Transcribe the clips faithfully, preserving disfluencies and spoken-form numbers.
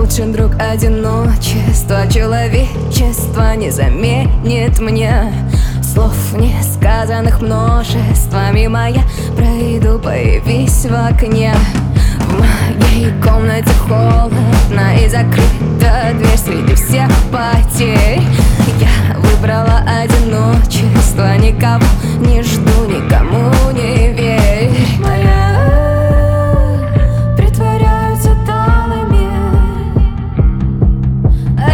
лучший друг одиночества. Человечество не заменит мне слов несказанных множество. Мимо я пройду, появись в окне. В моей комнате холодно и закрыта дверь среди всех потерь. Я выбрала одиночество, никого не жду, никому не верь. Моя притворяются талыми, а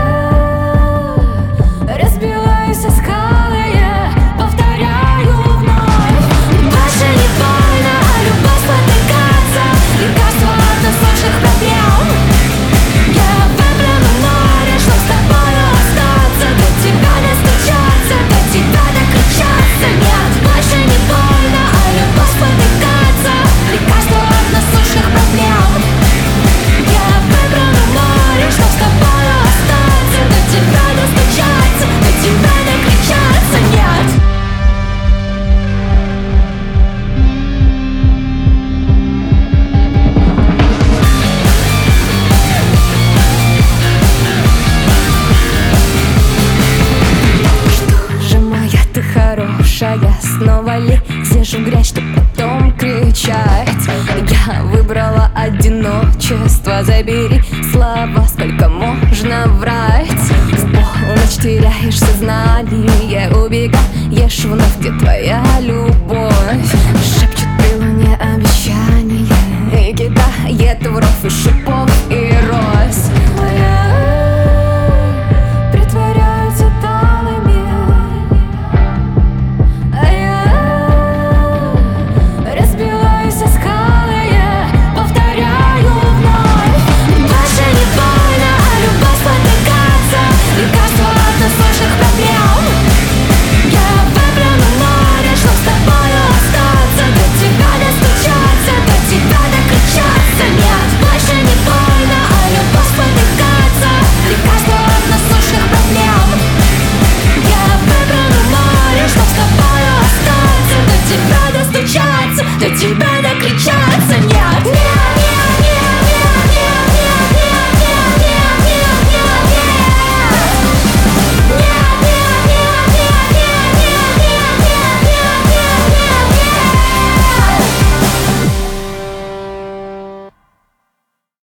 я разбиваюсь о скалы, я повторяю вновь. Больше не больно, а любовь спотыкаться, лекарство от насущных проблем. Я выбрала море, чтоб с тобою остаться, до тебя не стучаться, до тебя докричаться. Нет, больше не больно, а любовь спотыкаться, лекарство от насущных проблем. Я выбрала море, чтоб с тобою остаться, до тебя не стучаться, до тебя докричаться. Нет. Хорошая, снова лезешь в грязь, чтоб потом кричать. Я выбрала одиночество, забери слова, сколько можно врать. В полночь теряешь сознание, убегаешь вновь, где твоя любовь. Шепчет при луне обещание и кидает в ров и шепчет.